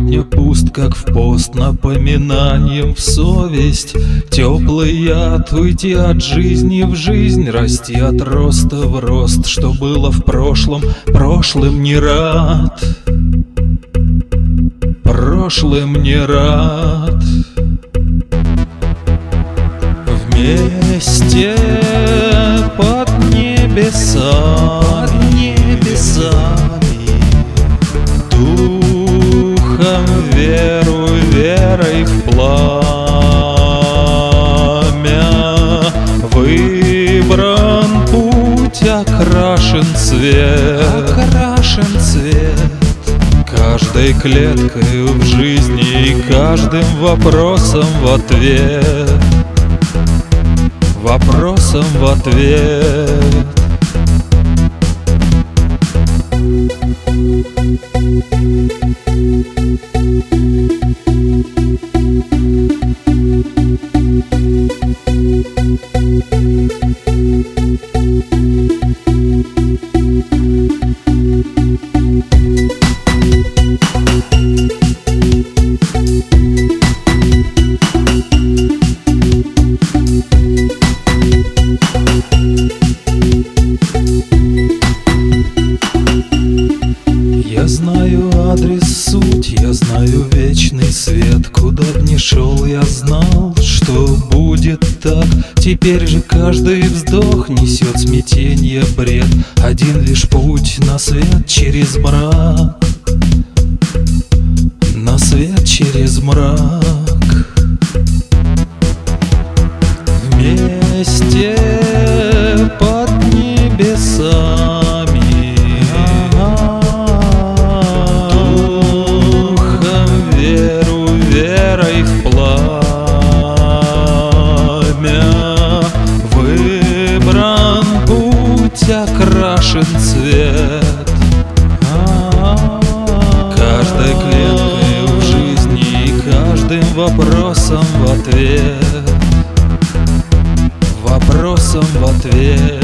сегодня пуст, как в пост, напоминанием в совесть. Теплый яд, уйти от жизни в жизнь, расти от роста в рост. Что было в прошлом, прошлым не рад, прошлым не рад. Вместе под небесами, духом веру, верой в пламя. Выбран путь, окрашен цвет, каждой клеткой в жизни и каждым вопросом в ответ, вопросом в ответ. Я знаю адрес, суть, я знаю вечный свет. Куда б ни шел, я знал, что будет так. Теперь же каждый вздох несет смятенье, бред. Один лишь путь на свет через мрак, на свет через мрак. Вместе под небесами, верой в пламя. Выбран путь, окрашен цвет, каждой клеткой в жизни и каждым вопросом в ответ, вопросом в ответ.